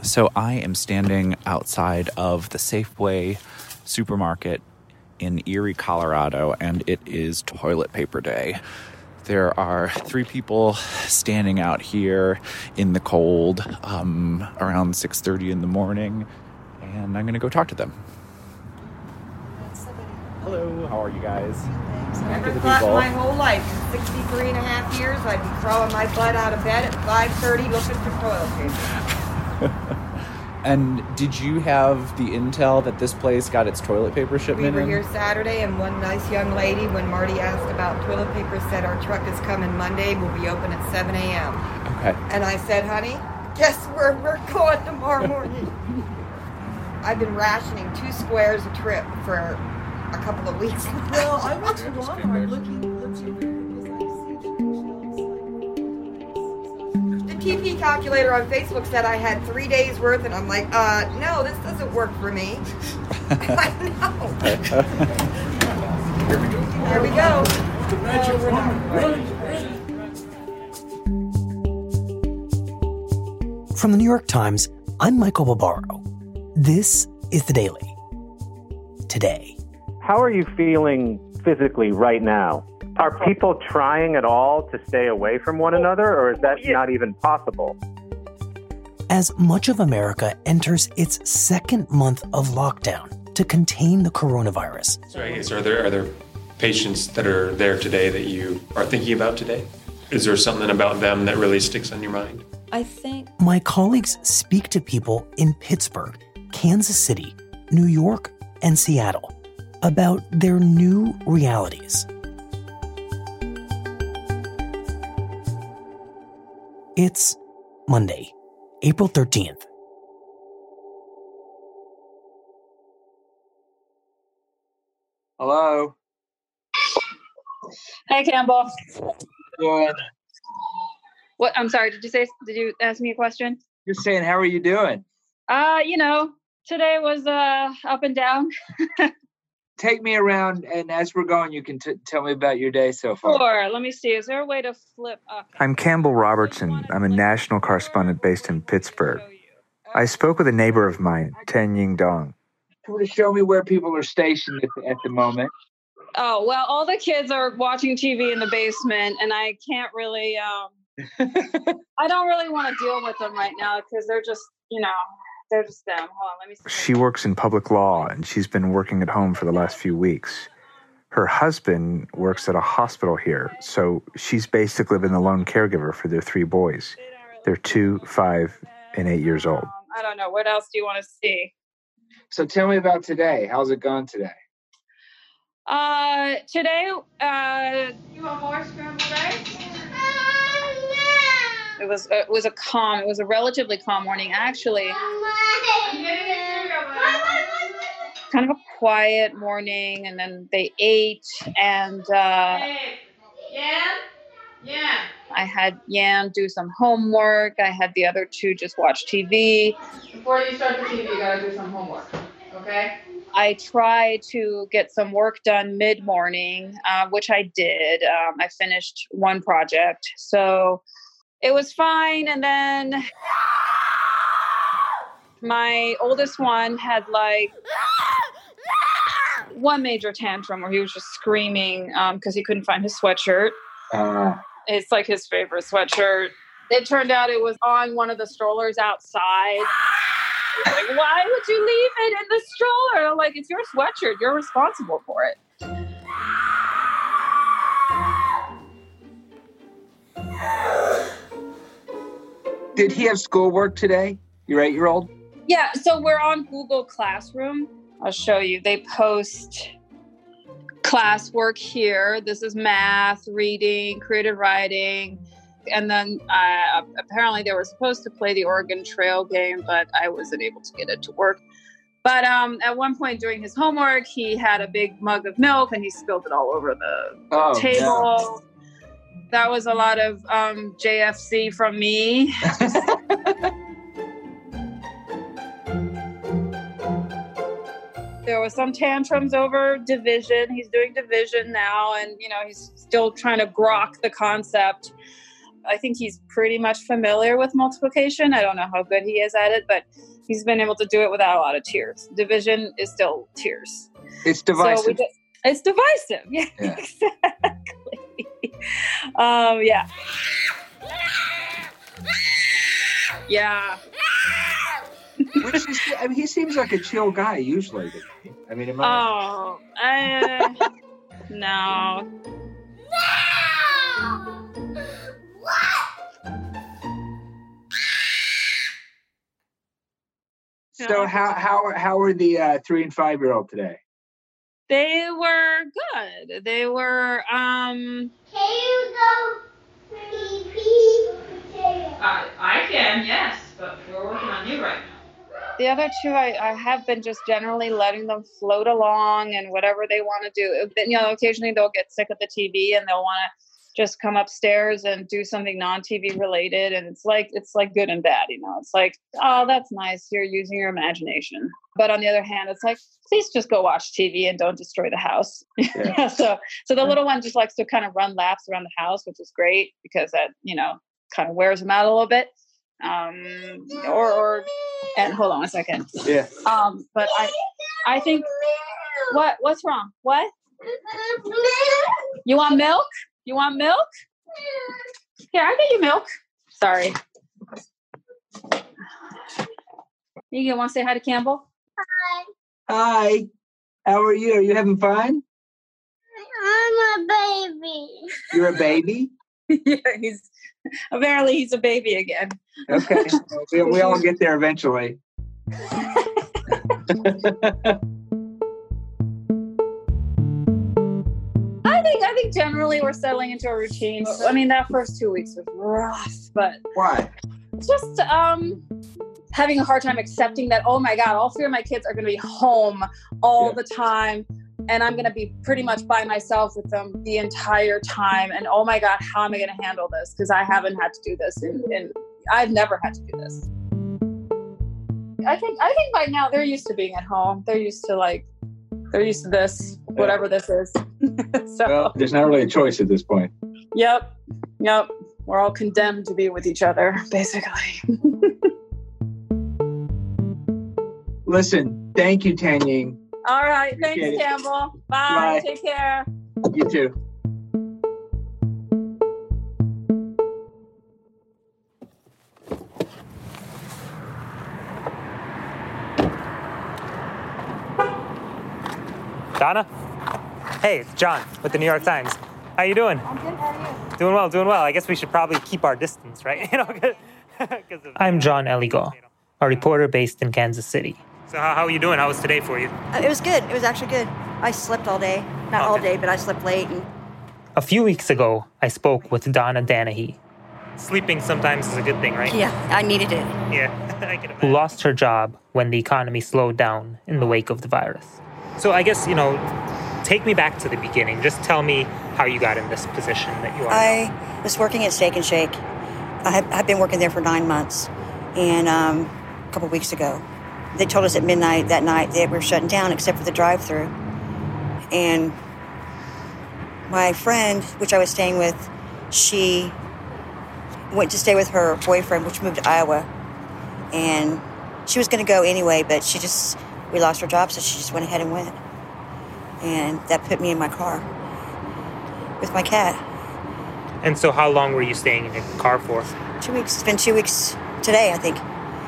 So I am standing outside of the Safeway supermarket in Erie, Colorado, and it is toilet paper day. There are 3 people standing out here in the cold around 6:30 in the morning, and I'm going to go talk to them. Hello, how are you guys? I never thought in my whole life, in 63 and a half years, I'd be crawling my butt out of bed at 5:30 looking for toilet paper. And did you have the intel that this place got its toilet paper shipment We were in? here Saturday, and one nice young lady, when Marty asked about toilet paper, said our truck is coming Monday. We'll be open at 7 a.m. Okay. And I said, honey, guess where we're going tomorrow morning? I've been rationing 2 squares a trip for a couple of weeks. Well, I went to Walmart looking where The TP calculator on Facebook said I had 3 days worth, and I'm like, no, this doesn't work for me. I know. Here we go. the magic wand. From the New York Times, I'm Michael Barbaro. This is The Daily. Today. How are you feeling physically right now? Are people trying at all to stay away from one another, or is that not even possible? As much of America enters its second month of lockdown to contain the coronavirus. So I guess, are there patients that are there today that you are thinking about today? Is there something about them that really sticks on your mind? I think my colleagues speak to people in Pittsburgh, Kansas City, New York, and Seattle about their new realities. It's Monday, April 13th. Hello. Hey, Campbell. Good. What? I'm sorry. Did you ask me a question? Just saying, how are you doing? Today was up and down. Take me around, and as we're going, you can tell me about your day so far. Sure. Let me see. Is there a way to flip up? I'm Campbell Robertson. I'm a national correspondent based in Pittsburgh. I spoke with a neighbor of mine, Ten Ying Dong. Can you show me where people are stationed at the moment? Oh, well, all the kids are watching TV in the basement, and I can't really, I don't really want to deal with them right now because they're just, they're just them. Hold on, let me see. She works in public law, and she's been working at home for the last few weeks. Her husband works at a hospital here, so she's basically been the lone caregiver for their 3 boys. They're 2, 5, and 8 years old. I don't know. What else do you want to see? So tell me about today. How's it going today? Today, you want more scrambled eggs? It was a relatively calm morning, actually. Kind of a quiet morning, and then they ate, and I had Yan do some homework. I had the other 2 just watch TV. Before you start the TV, you gotta do some homework, okay? I tried to get some work done mid-morning, which I did. I finished one project, so it was fine. And then my oldest one had one major tantrum where he was just screaming because he couldn't find his sweatshirt. It's like his favorite sweatshirt. It turned out it was on one of the strollers outside. Like, why would you leave it in the stroller? I'm like, it's your sweatshirt. You're responsible for it. Did he have schoolwork today? Your 8-year-old? Yeah, so we're on Google Classroom. I'll show you. They post classwork here. This is math, reading, creative writing. And then apparently they were supposed to play the Oregon Trail game, but I wasn't able to get it to work. But at one point during his homework, he had a big mug of milk and he spilled it all over the table. No. That was a lot of JFC from me. There was some tantrums over division. He's doing division now, and he's still trying to grok the concept. I think he's pretty much familiar with multiplication. I don't know how good he is at it, but he's been able to do it without a lot of tears. Division is still tears. It's divisive. So it's divisive. Yeah, exactly. Yeah. Yeah. Which is, I mean, he seems like a chill guy usually. I mean, no. So how are the 3 and 5-year-old today? They were good. They were Can you go pee? I can, yes, but we're working on you right now. The other two, I have been just generally letting them float along and whatever they want to do. You know, occasionally they'll get sick of the TV and they'll want to just come upstairs and do something non-TV related. And it's like good and bad, you know. It's like, oh, that's nice. You're using your imagination. But on the other hand, it's like, please just go watch TV and don't destroy the house. Yeah. So the little one just likes to kind of run laps around the house, which is great because that, you know, kind of wears them out a little bit. And hold on a second. Yeah. But I think what's wrong? What? You want milk? You want milk? Here, I get you milk. Sorry. You want to say hi to Campbell? Hi. How are you? Are you having fun? I'm a baby. You're a baby? Yeah, he's a baby again. Okay. We all get there eventually. I think generally we're settling into a routine. I mean, that first 2 weeks was rough, but why? Just having a hard time accepting that, oh my God, all 3 of my kids are going to be home all the time. And I'm going to be pretty much by myself with them the entire time. And oh my God, how am I going to handle this? Because I haven't had to do this and I've never had to do this. I think by now they're used to being at home. They're used to this, whatever this is. So, well, there's not really a choice at this point. Yep. We're all condemned to be with each other, basically. Listen, thank you, Tanying. All right. Thanks, Campbell. Bye. Take care. You too. Donna? Hey, it's John with the New York Times. How you doing? I'm good. How are you? Doing well. I guess we should probably keep our distance, right? I'm John Eligo, a reporter based in Kansas City. So how are you doing? How was today for you? It was good. It was actually good. I slept all day. Not all day, but I slept late. A few weeks ago, I spoke with Donna Danahy. Sleeping sometimes is a good thing, right? Yeah, I needed it. Yeah, I can imagine. Who lost her job when the economy slowed down in the wake of the virus. So I guess, take me back to the beginning. Just tell me how you got in this position that you are I was working at Steak and Shake. I've been working there for 9 months. And a couple weeks ago, they told us at midnight that night they were shutting down except for the drive-thru. And my friend, which I was staying with, she went to stay with her boyfriend, which moved to Iowa. And she was going to go anyway, but we lost her job, so she just went ahead and went. And that put me in my car with my cat. And so how long were you staying in your car for? 2 weeks. It's been 2 weeks today, I think.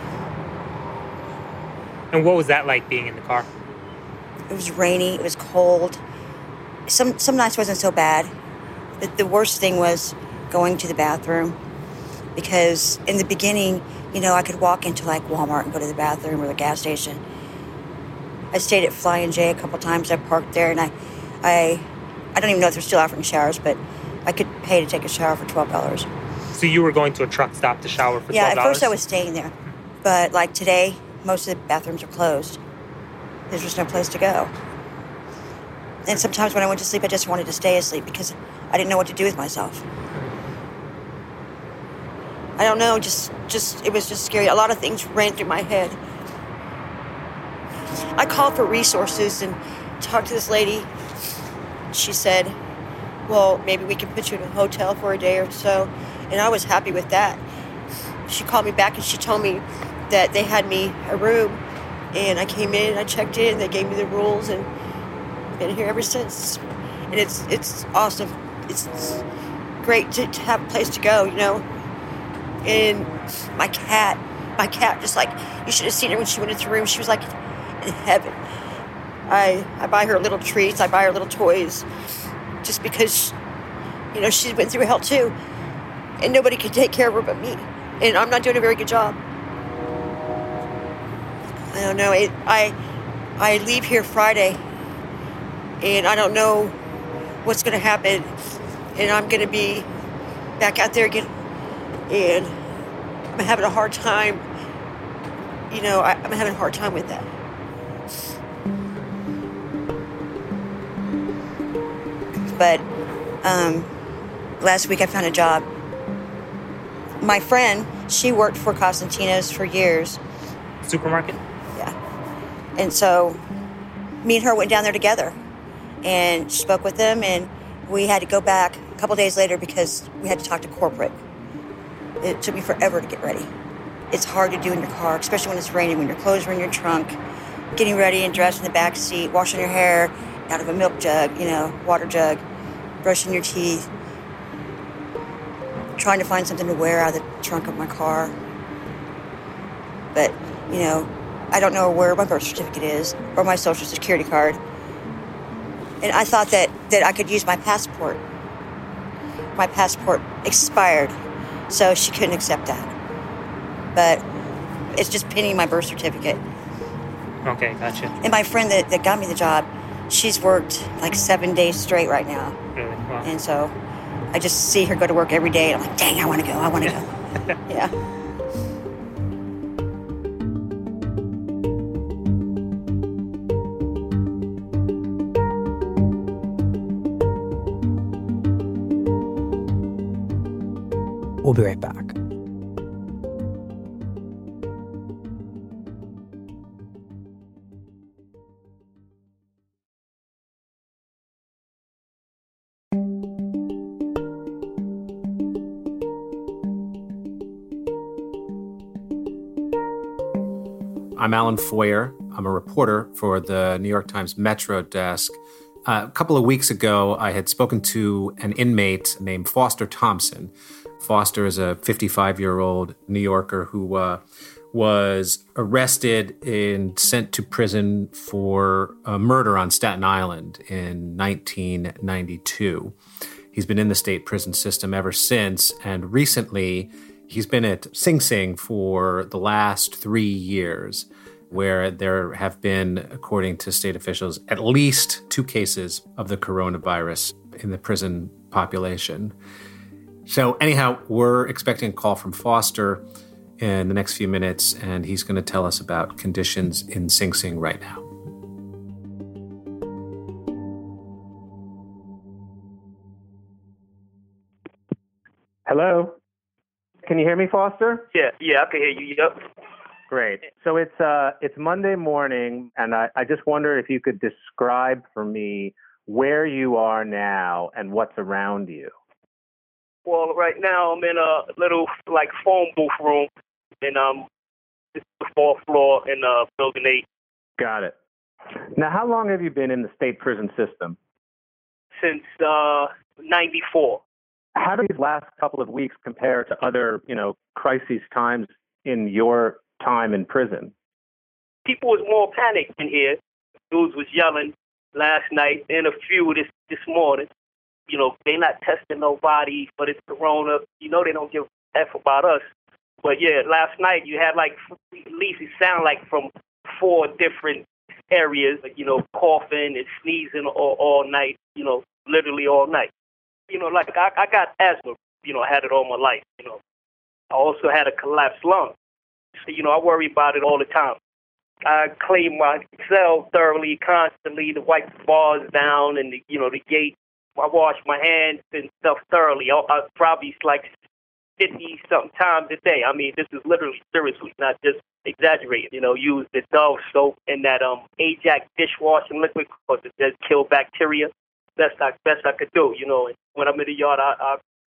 And what was that like being in the car? It was rainy. It was cold. Some nights wasn't so bad. The worst thing was going to the bathroom, because in the beginning, I could walk into like Walmart and go to the bathroom or the gas station. I stayed at Flying J a couple times. I parked there, and I don't even know if they're still offering showers, but I could pay to take a shower for $12. So you were going to a truck stop to shower for $12? Yeah, at first I was staying there. But like today, most of the bathrooms are closed. There's just no place to go. And sometimes when I went to sleep, I just wanted to stay asleep because I didn't know what to do with myself. I don't know, just it was just scary. A lot of things ran through my head. I called for resources and talked to this lady. She said, well, maybe we can put you in a hotel for a day or so. And I was happy with that. She called me back and she told me that they had me a room, and I came in, I checked in, they gave me the rules, and I've been here ever since. And it's awesome. It's great to have a place to go, you know. And my cat just like, you should have seen her when she went into the room. She was like in heaven. I buy her little treats, I buy her little toys, just because, you know, she went through hell too, and nobody can take care of her but me, and I'm not doing a very good job. I don't know. I leave here Friday, and I don't know what's going to happen, and I'm going to be back out there again, and I'm having a hard time. You know, I'm having a hard time with that. But last week I found a job. My friend, she worked for Costantino's for years. Supermarket? Yeah. And so me and her went down there together and spoke with them, and we had to go back a couple days later because we had to talk to corporate. It took me forever to get ready. It's hard to do in your car, especially when it's raining, when your clothes are in your trunk, getting ready and dressed in the back seat, washing your hair out of a milk jug, you know, water jug, brushing your teeth, trying to find something to wear out of the trunk of my car. But, you know, I don't know where my birth certificate is or my social security card. And I thought that I could use my passport. My passport expired, so she couldn't accept that. But it's just pinning my birth certificate. Okay, gotcha. And my friend that got me the job, she's worked like 7 days straight right now. Really? Wow. And so I just see her go to work every day, and I'm like, dang, I want to go. Yeah. We'll be right back. I'm Alan Foyer. I'm a reporter for the New York Times Metro desk. A couple of weeks ago, I had spoken to an inmate named Foster Thompson. Foster is a 55-year-old New Yorker who was arrested and sent to prison for a murder on Staten Island in 1992. He's been in the state prison system ever since, and recently he's been at Sing Sing for the last 3 years, where there have been, according to state officials, at least 2 cases of the coronavirus in the prison population. So anyhow, we're expecting a call from Foster in the next few minutes, and he's going to tell us about conditions in Sing Sing right now. Hello? Can you hear me, Foster? Yeah, I can hear you. Yep. Great. So it's Monday morning, and I just wonder if you could describe for me where you are now and what's around you. Well, right now I'm in a little like phone booth room, and it's the 4th floor in Building 8. Got it. Now, how long have you been in the state prison system? Since 94. How do these last couple of weeks compare to other, crisis times in your time in prison? People was more panicked in here. Dudes was yelling last night and a few this morning. They not testing nobody, but it's corona. They don't give a F about us. But yeah, last night you had at least it sounded like from 4 different areas, coughing and sneezing all night, literally all night. I got asthma, I had it all my life, I also had a collapsed lung. So, I worry about it all the time. I clean my cell thoroughly, constantly, to wipe the bars down and, the gate. I wash my hands and stuff thoroughly. I probably 50-something times a day. I mean, this is literally, seriously, not just exaggerating. Use the Dove soap and that Ajax dishwashing liquid because it does kill bacteria. Best I could do, And when I'm in the yard, I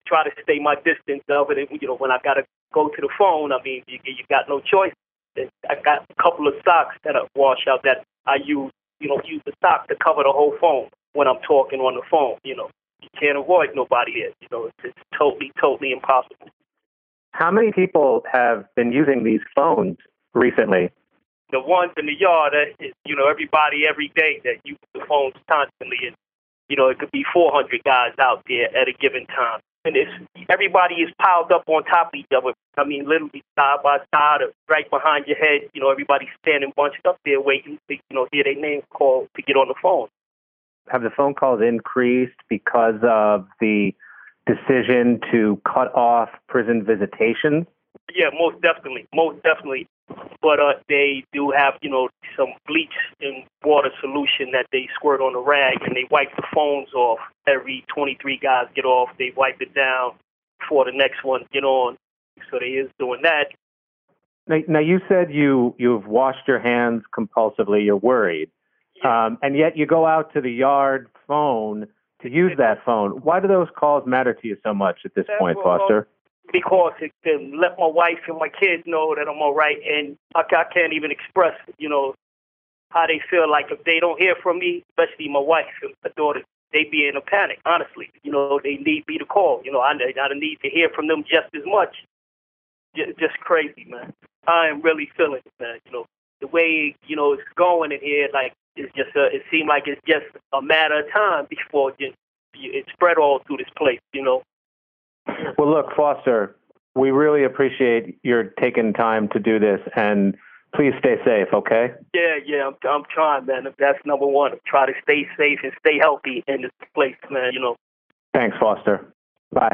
try to stay my distance of it. And, when I got to go to the phone, I mean, you got no choice. I got a couple of socks that I wash out that I use, use the sock to cover the whole phone when I'm talking on the phone. You can't avoid nobody here. It's totally impossible. How many people have been using these phones recently? The ones in the yard, everybody every day that use the phones constantly. And, it could be 400 guys out there at a given time. And everybody is piled up on top of each other. I mean, literally side by side or right behind your head. Everybody's standing bunched up there waiting to, hear their name called to get on the phone. Have the phone calls increased because of the decision to cut off prison visitations? Yeah, most definitely. But they do have, some bleach and water solution that they squirt on a rag, and they wipe the phones off. Every 23 guys get off. They wipe it down before the next one get on. So they is doing that. Now you said you've washed your hands compulsively. You're worried. Yeah. And yet you go out to the yard phone to use that phone. Why do those calls matter to you so much at this point, Foster? Because it can let my wife and my kids know that I'm all right, and I can't even express, how they feel. Like if they don't hear from me, especially my wife and my daughter, they be in a panic, honestly. They need me to call. I need to hear from them just as much. Just crazy, man. I am really feeling it, man. The way, it's going in here, like, it's just, it seemed like it's just a matter of time before it spread all through this place, Well, look, Foster, we really appreciate your taking time to do this, and please stay safe, okay? Yeah, I'm trying, man. That's number one. Try to stay safe and stay healthy in this place, man, Thanks, Foster. Bye.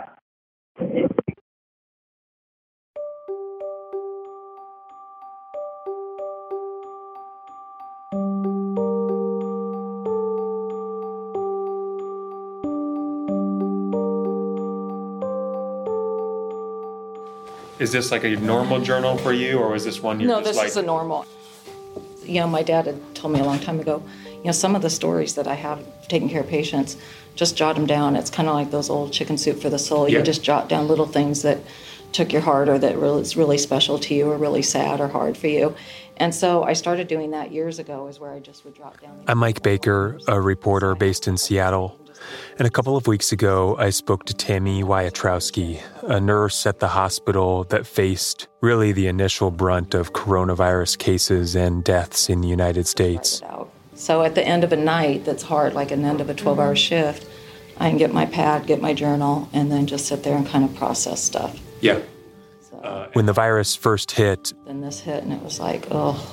Is this like a normal journal for you, or is this one you're No, just this is a normal. My dad had told me a long time ago, some of the stories that I have taking care of patients, just jot them down. It's kind of like those old Chicken Soup for the Soul. Yeah. You just jot down little things that took your heart or that is really special to you or really sad or hard for you. And so I started doing that years ago, is where I just would jot down. I'm Mike Baker, a reporter based in Seattle. And a couple of weeks ago, I spoke to Tammy Wyatrowski, a nurse at the hospital that faced really the initial brunt of coronavirus cases and deaths in the United States. So at the end of a night that's hard, like at the end of a 12-hour shift, I can get my pad, get my journal, and then just sit there and kind of process stuff. Yeah. When the virus first hit, Then this hit, and it was like,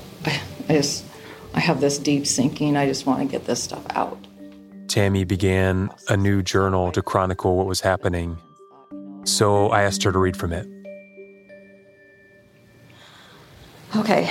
I have this deep sinking. I just want to get this stuff out. Tammy began a new journal to chronicle what was happening. So I asked her to read from it. Okay.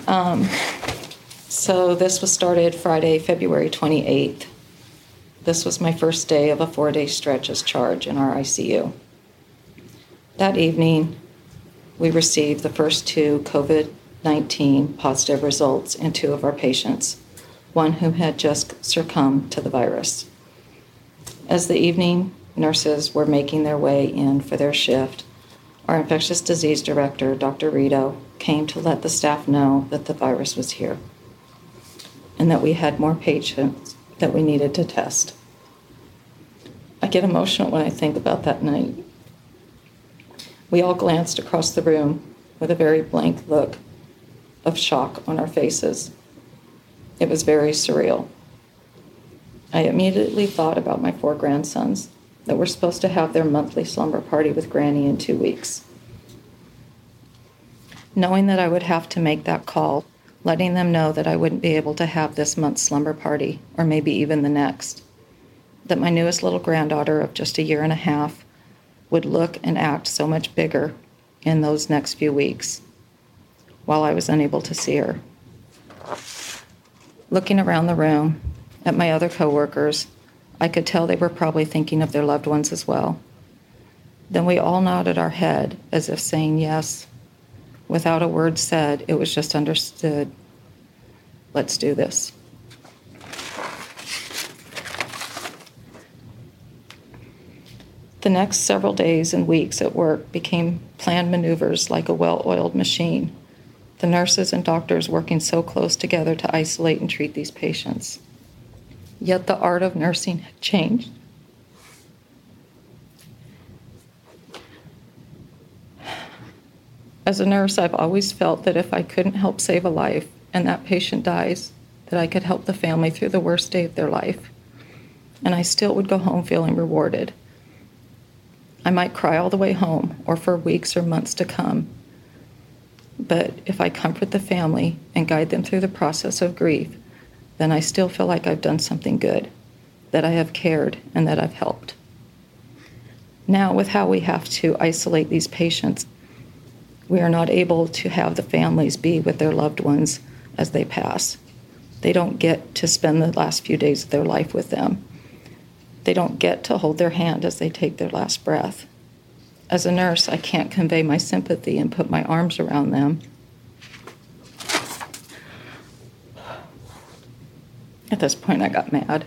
So this was started Friday, February 28th. This was my first day of a 4-day stretch as charge in our ICU. That evening, we received the first 2 COVID-19 positive results in 2 of our patients, one who had just succumbed to the virus. As the evening nurses were making their way in for their shift, our infectious disease director, Dr. Rito, came to let the staff know that the virus was here and that we had more patients that we needed to test. I get emotional when I think about that night. We all glanced across the room with a very blank look of shock on our faces. It was very surreal. I immediately thought about my 4 grandsons that were supposed to have their monthly slumber party with Granny in 2 weeks. Knowing that I would have to make that call, letting them know that I wouldn't be able to have this month's slumber party, or maybe even the next, that my newest little granddaughter of just 1.5 years would look and act so much bigger in those next few weeks while I was unable to see her. Looking around the room at my other coworkers, I could tell they were probably thinking of their loved ones as well. Then we all nodded our head as if saying yes. Without a word said, it was just understood. Let's do this. The next several days and weeks at work became planned maneuvers like a well-oiled machine. The nurses and doctors working so close together to isolate and treat these patients. Yet the art of nursing had changed. As a nurse, I've always felt that if I couldn't help save a life and that patient dies, that I could help the family through the worst day of their life. And I still would go home feeling rewarded. I might cry all the way home or for weeks or months to come. But if I comfort the family and guide them through the process of grief, then I still feel like I've done something good, that I have cared and that I've helped. Now, with how we have to isolate these patients, we are not able to have the families be with their loved ones as they pass. They don't get to spend the last few days of their life with them. They don't get to hold their hand as they take their last breath. As a nurse, I can't convey my sympathy and put my arms around them. At this point, I got mad.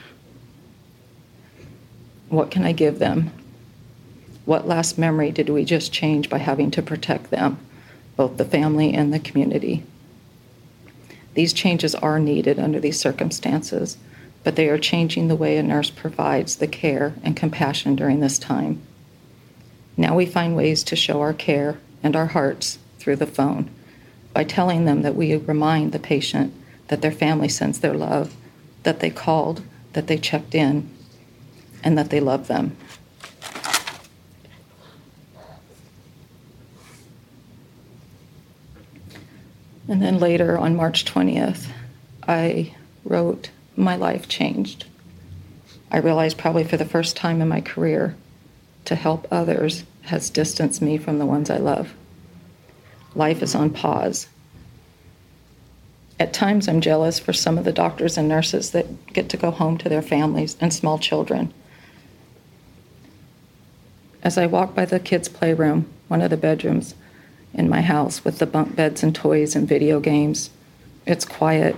What can I give them? What last memory did we just change by having to protect them, both the family and the community? These changes are needed under these circumstances, but they are changing the way a nurse provides the care and compassion during this time. Now we find ways to show our care and our hearts through the phone by telling them that we remind the patient that their family sends their love, that they called, that they checked in, and that they love them. And then later, on March 20th, I wrote, "My life changed." I realized probably for the first time in my career, to help others has distanced me from the ones I love. Life is on pause. At times, I'm jealous for some of the doctors and nurses that get to go home to their families and small children. As I walk by the kids' playroom, one of the bedrooms in my house with the bunk beds and toys and video games, it's quiet.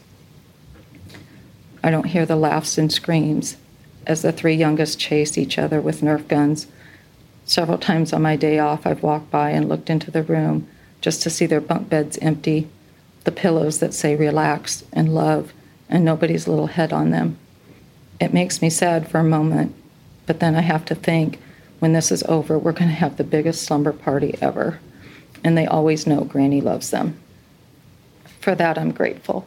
I don't hear the laughs and screams as the three youngest chase each other with Nerf guns. Several times on my day off, I've walked by and looked into the room just to see their bunk beds empty, the pillows that say relax and love, and nobody's little head on them. It makes me sad for a moment, but then I have to think, when this is over, we're going to have the biggest slumber party ever. And they always know Granny loves them. For that, I'm grateful.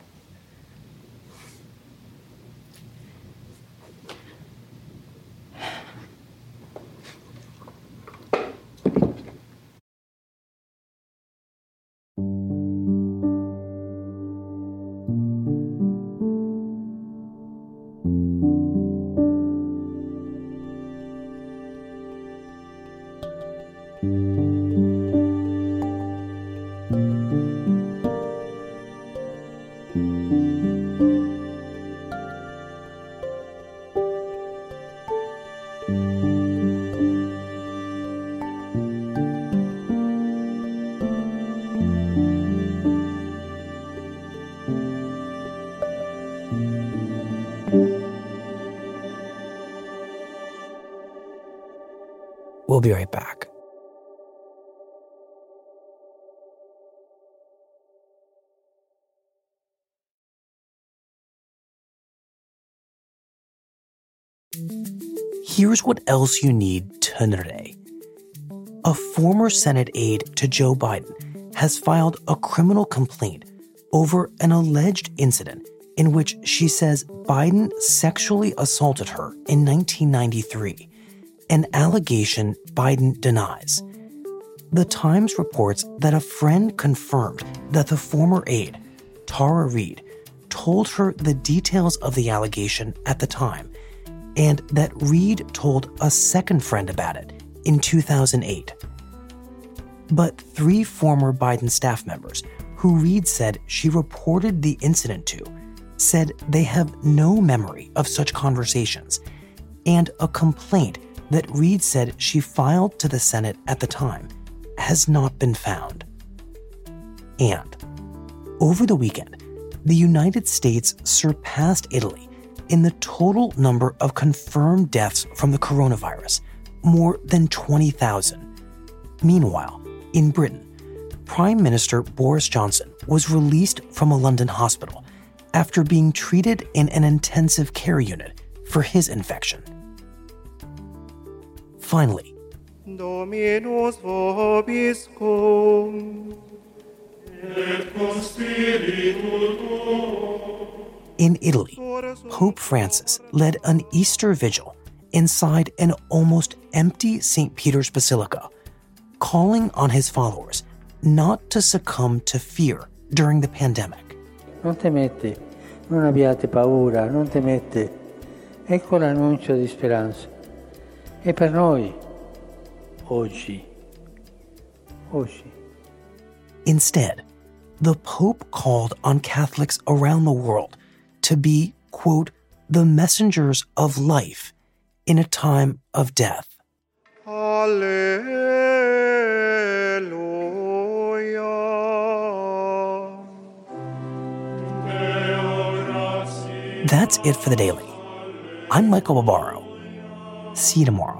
We'll be right back. Here's what else you need to know today. A former Senate aide to Joe Biden has filed a criminal complaint over an alleged incident in which she says Biden sexually assaulted her in 1993, an allegation Biden denies. The Times reports that a friend confirmed that the former aide, Tara Reade, told her the details of the allegation at the time, and that Reade told a second friend about it in 2008. But 3 former Biden staff members, who Reade said she reported the incident to, said they have no memory of such conversations, and a complaint that Reade said she filed to the Senate at the time has not been found. And over the weekend, the United States surpassed Italy in the total number of confirmed deaths from the coronavirus, more than 20,000. Meanwhile, in Britain, Prime Minister Boris Johnson was released from a London hospital after being treated in an intensive care unit for his infection. Finally, Dominus vobiscum, et cum spiritu tuo. in Italy, Pope Francis led an Easter vigil inside an almost empty St. Peter's Basilica, calling on his followers not to succumb to fear during the pandemic. Non temete, non abbiate paura, non temete. Ecco l'annuncio di speranza. E per noi, oggi. Instead, the Pope called on Catholics around the world to be, quote, the messengers of life in a time of death. That's it for the Daily. I'm Michael Barbaro. See you tomorrow.